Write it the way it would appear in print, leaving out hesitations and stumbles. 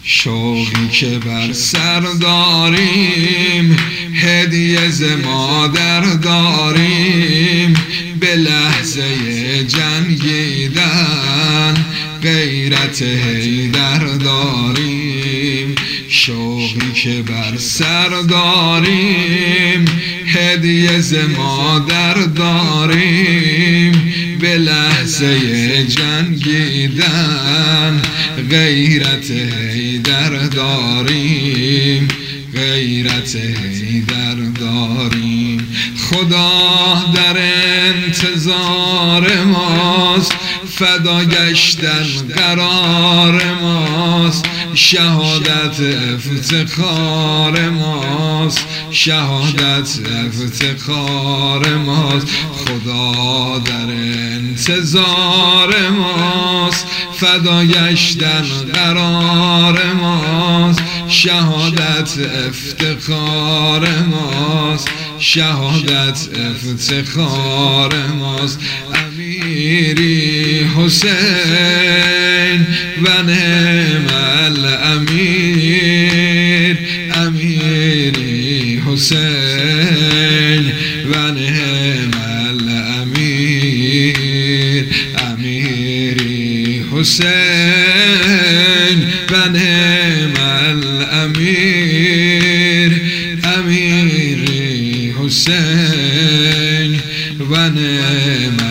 شوقی که بر سر داریم، هدیه ز مادر داریم، به لحظه جنگیدن غیرت حیدر داریم. شوقی که بر سر داریم، هدیه ز مادر داریم، به لحظه جنگیدن غیرت حیدر داریم، غیرت حیدر داریم. خدا در انتظار ماست، فدا گشتن قرار ماست، شهادت افتخار ماست، شهادت افتخار ماست. خدا در انتظار ماست، فدا گشتن قرار ماست، شهادت افتخار ماست، شهادت افتخار ماست. امیری حسین و نعم الامیر، امیری حسین و نعم الامیر، امیری حسین و نعم الامیر، امیری حسین و نعم